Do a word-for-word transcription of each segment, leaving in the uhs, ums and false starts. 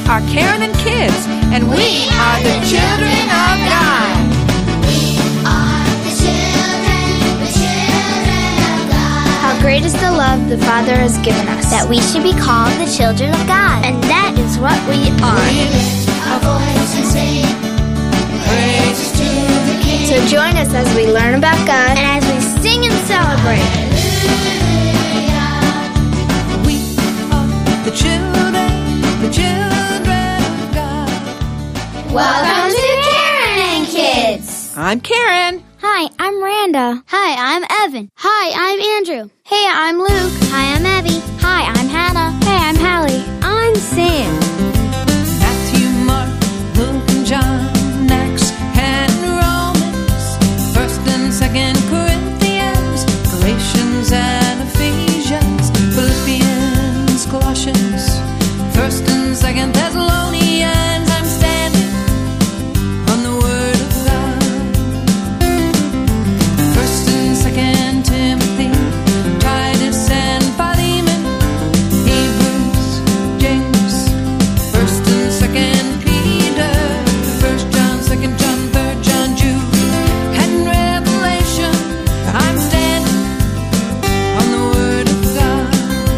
are Karen and Kids, and we are the children of God. We are the children, the children of God. How great is the love the Father has given us, That we should be called the children of God. and that is what we are. We lift our voice and sing praises to the King. So join us as we learn about God and as we sing and celebrate. We are the children, the children of God. Welcome to Karen and Kids. I'm Karen. Hi, I'm Randa. Hi, I'm Evan. Hi, I'm Andrew. Hey, I'm Luke. Hi, I'm Abby. Hi, I'm Hannah. Hey, I'm Hallie. I'm Sam. Matthew, Mark, Luke, and John, Acts, and Romans, First and Second Corinthians, Galatians and Ephesians, Philippians, Colossians, First and Second Thessalonians. I'm standing on the Word of God. First and Second Timothy, Titus and Philemon, Hebrews, James, First and Second Peter, First John, Second John, Third John, Jude, and Revelation. I'm standing on the Word of God.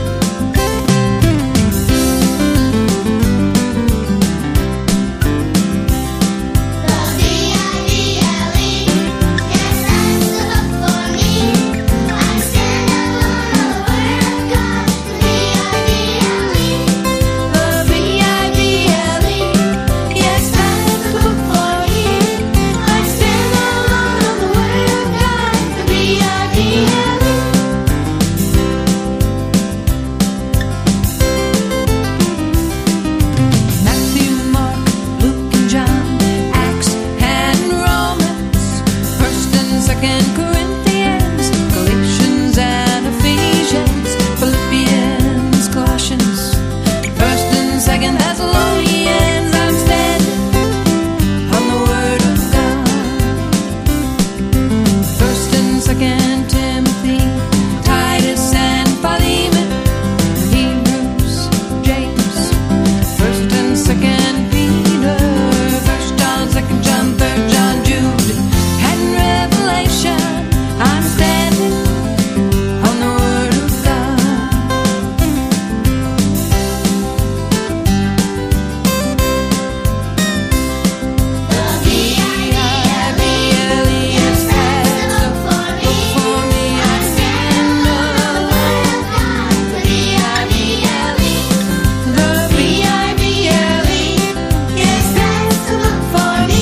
The V I B L E, yes, that's the hook for me. I stand alone on the Word of God. The V I B L E, yes, that's the book for me. I stand alone on the Word of God. The V I B L E. Matthew, Mark, Luke, and John, Acts and Romans, First and Second Corinthians, Galatians and Ephesians, Philippians, Colossians, First and Second Thessalonians. I'm standing on the Word of God. First and Second Timothy, Titus and Philemon, Hebrews, James, First and Second Peter, First John, Second John, Third John, Jude, and Revelation. I'm standing on the Word of God. The V I B L E, yes, that's the hook for me. For me, I stand alone on the Word of God. The V I B L E, the V I B L E, yes, that's the hook for me.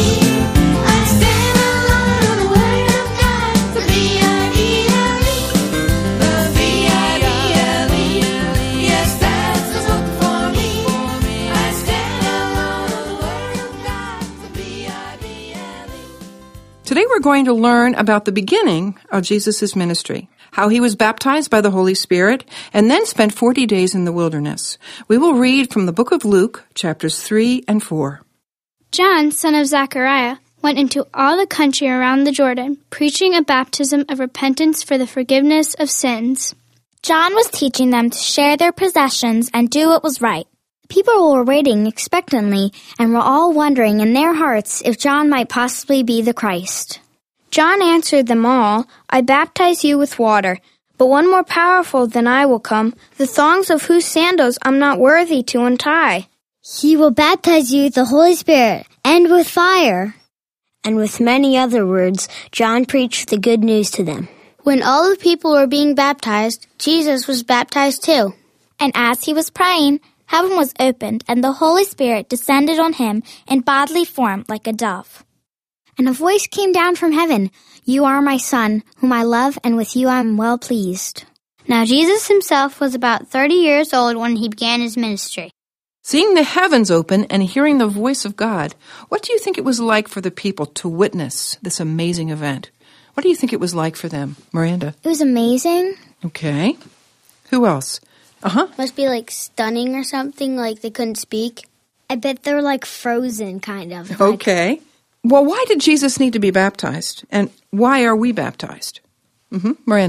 I stand alone on the Word of God. The V I B L E, the V I B L E, yes, that's the book for me. I stand alone on the Word of God. The V I B L E. Today we're going to learn about the beginning of Jesus' ministry, how he was baptized by the Holy Spirit and then spent forty days in the wilderness. We will read from the book of Luke, chapters three and four. John, son of Zechariah, went into all the country around the Jordan, preaching a baptism of repentance for the forgiveness of sins. John was teaching them to share their possessions and do what was right. People were waiting expectantly and were all wondering in their hearts if John might possibly be the Christ. John answered them all, I baptize you with water, but one more powerful than I will come, the thongs of whose sandals I'm not worthy to untie. He will baptize you with the Holy Spirit and with fire. And with many other words, John preached the good news to them. When all the people were being baptized, Jesus was baptized too. And as he was praying, heaven was opened, and the Holy Spirit descended on him in bodily form like a dove. And a voice came down from heaven, You are my Son, whom I love, and with you I am well pleased. Now Jesus himself was about thirty years old when he began his ministry. Seeing the heavens open and hearing the voice of God, what do you think it was like for the people to witness this amazing event? What do you think it was like for them, Miranda? It was amazing. Okay. Who else? Uh-huh. Must be like stunning or something, like they couldn't speak. I bet they're like frozen, kind of. Okay. Well, why did Jesus need to be baptized? And why are we baptized? Mm-hmm. Miranda.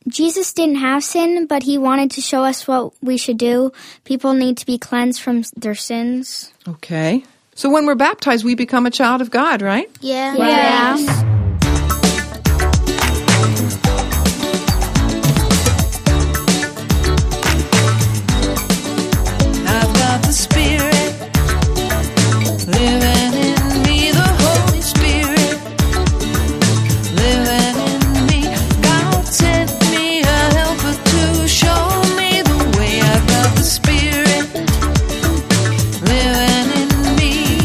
Jesus didn't have sin, but he wanted to show us what we should do. People need to be cleansed from their sins. Okay. So when we're baptized, we become a child of God, right? Yeah. Yes. I've got the Spirit living in me, the Holy Spirit living in me. God sent me a helper to show me the way. I've got the Spirit living in me.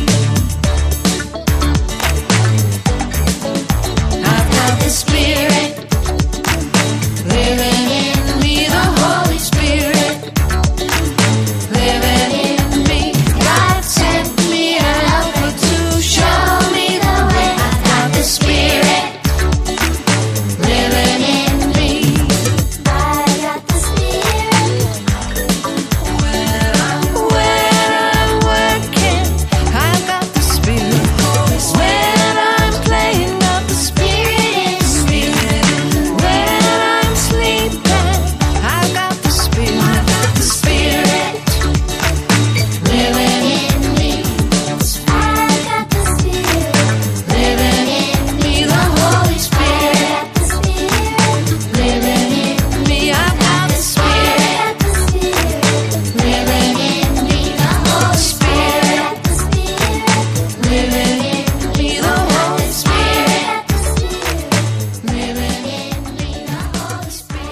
I've got the Spirit living in me, the Holy Spirit living in me. God sent me a helper to show me the way. I've got the Spirit living in me. I got the Spirit. When I'm, when I'm working, I've got the Spirit. When I'm playing, got the Spirit in me. When I'm sleeping, I've got the Spirit. I've got the Spirit living in me. I got the Spirit living in me. The Holy Spirit living in me. I've got the Spirit living in me. The Holy Spirit living in me. The Holy Spirit living in me. The Holy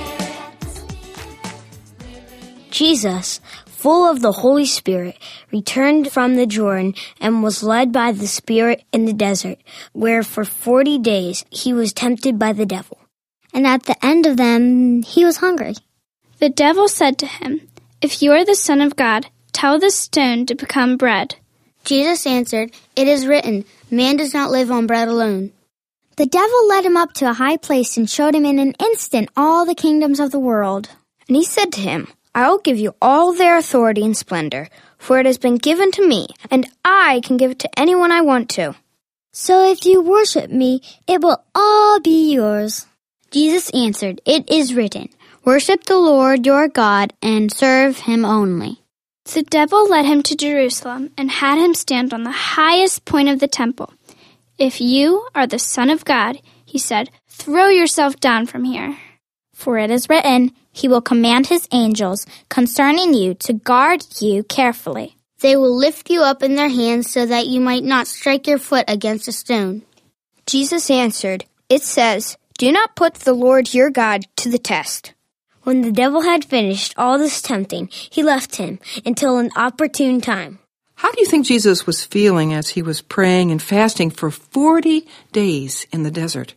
Spirit. Jesus, full of the Holy Spirit, returned from the Jordan and was led by the Spirit in the desert, where for forty days he was tempted by the devil. And at the end of them, he was hungry. The devil said to him, "If you are the Son of God, tell this stone to become bread." Jesus answered, "It is written, man does not live on bread alone." The devil led him up to a high place and showed him in an instant all the kingdoms of the world. And he said to him, I will give you all their authority and splendor, for it has been given to me, and I can give it to anyone I want to. So if you worship me, it will all be yours. Jesus answered, "It is written, worship the Lord your God and serve him only." The devil led him to Jerusalem and had him stand on the highest point of the temple. "If you are the Son of God," he said, "throw yourself down from here. For it is written, he will command his angels concerning you to guard you carefully. They will lift you up in their hands so that you might not strike your foot against a stone. Jesus answered, It says, Do not put the Lord your God to the test. When the devil had finished all this tempting, he left him until an opportune time. How do you think Jesus was feeling as he was praying and fasting for forty days in the desert?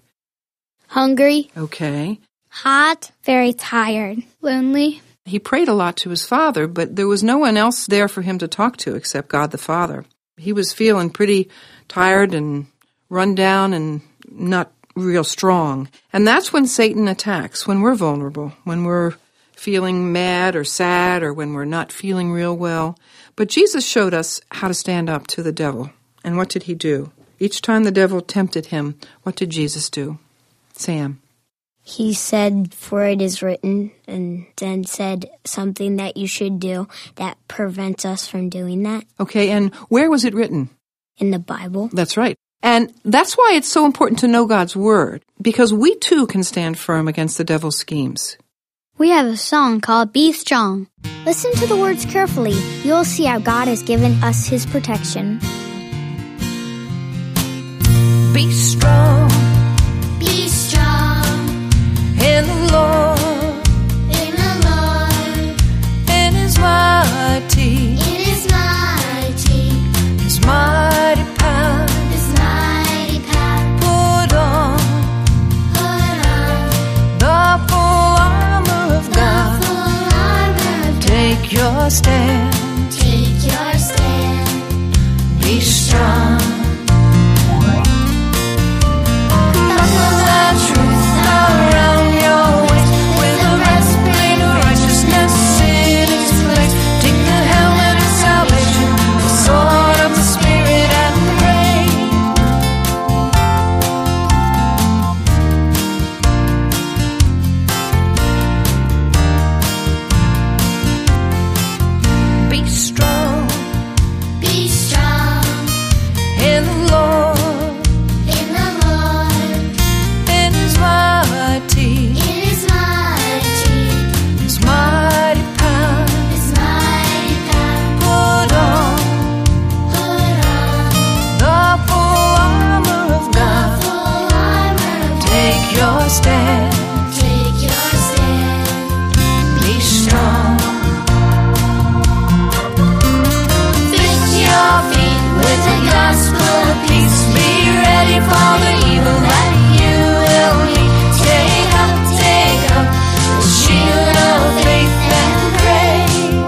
Hungry, Okay. hot, Very tired. Lonely. He prayed a lot to his Father, but there was no one else there for him to talk to except God the Father. He was feeling pretty tired and run down and not real strong. And that's when Satan attacks, when we're vulnerable, when we're feeling mad or sad or when we're not feeling real well. But Jesus showed us how to stand up to the devil. And what did he do? Each time the devil tempted him, what did Jesus do? Sam. He said, for it is written, and then said something that you should do that prevents us from doing that Okay, and where was it written? in the Bible. That's right. And that's why it's so important to know God's Word, because we too can stand firm against the devil's schemes. We have a song called Be Strong. Listen to the words carefully. You'll see how God has given us his protection. Be strong Be strong in the Lord, in the Lord, in His mighty, in His mighty, His mighty power. His mighty power. Put on Put on the full armor of the God. full armor of Take your stand. God. Take your stand. Be strong. Buckle that truth around your waist with the breastplate of righteousness in its place. Take the helmet of salvation, the sword of the Spirit, and pray. of peace. Be ready for the evil that you will meet. Take up, take up the shield of faith and pray.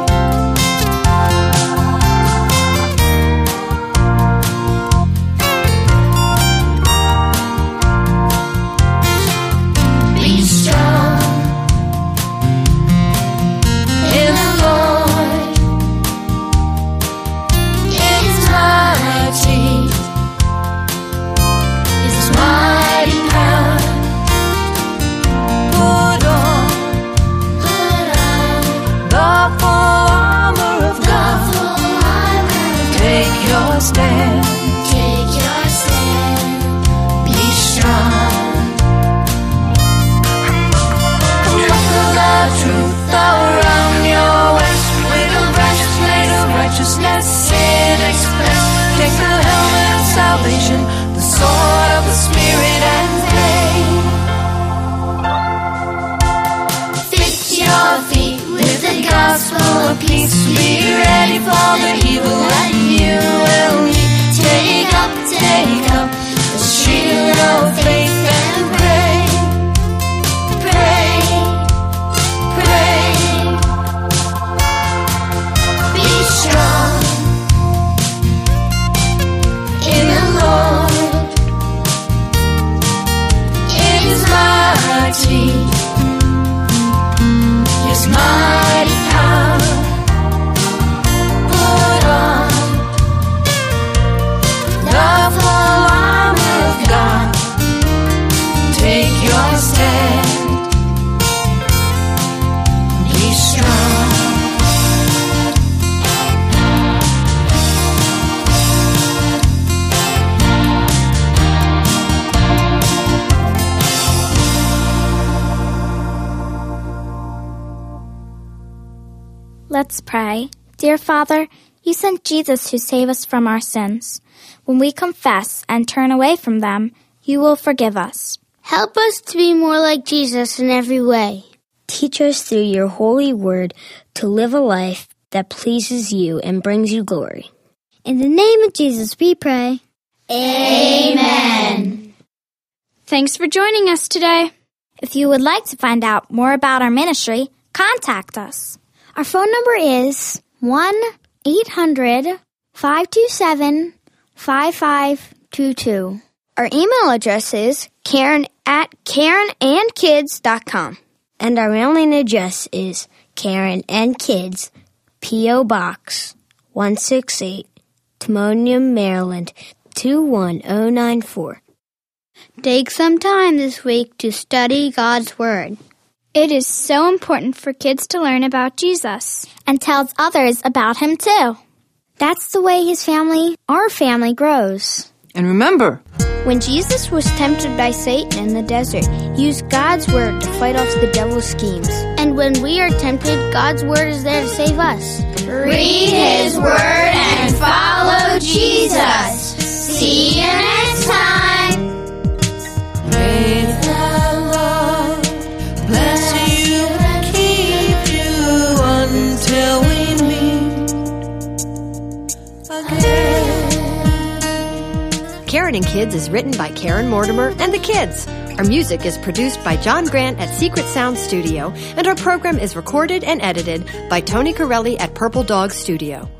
Be strong in the Lord. It is mighty. His mighty power. Put on, put on the full armor of God. Take your stand, take your stand. Be strong. Buckle the truth around your waist with a breastplate of righteousness in express. Take the helmet of salvation, the sword of the Spirit, and pray. Fix your feet with the gospel of peace. Be ready for the evil that you will meet. Take up, take up the shield of faith and pray. Pray, pray. Be strong in the Lord. It is mighty. His mighty power. Put on the full armor of God. Take your stand. Be strong. Let's pray. Dear Father, you sent Jesus to save us from our sins. When we confess and turn away from them, you will forgive us. Help us to be more like Jesus in every way. Teach us through your holy word to live a life that pleases you and brings you glory. In the name of Jesus we pray. Amen. Thanks for joining us today. If you would like to find out more about our ministry, contact us. Our phone number is one eight hundred five two seven five five two two. Our email address is Karen at Karen and Kids dot com. And our mailing address is Karen and Kids, P O. Box one sixty-eight, Timonium, Maryland two one zero nine four. Take some time this week to study God's Word. It is so important for kids to learn about Jesus. And tells others about him too. That's the way his family, our family, grows. And remember, When Jesus was tempted by Satan in the desert, he used God's Word to fight off the devil's schemes. And when we are tempted, God's Word is there to save us. Read His Word and follow Jesus. See you next time. May the Lord bless you and keep you until we meet again. Karen and Kids is written by Karen Mortimer and the kids. Our music is produced by John Grant at Secret Sound Studio, and our program is recorded and edited by Tony Corelli at Purple Dog Studio.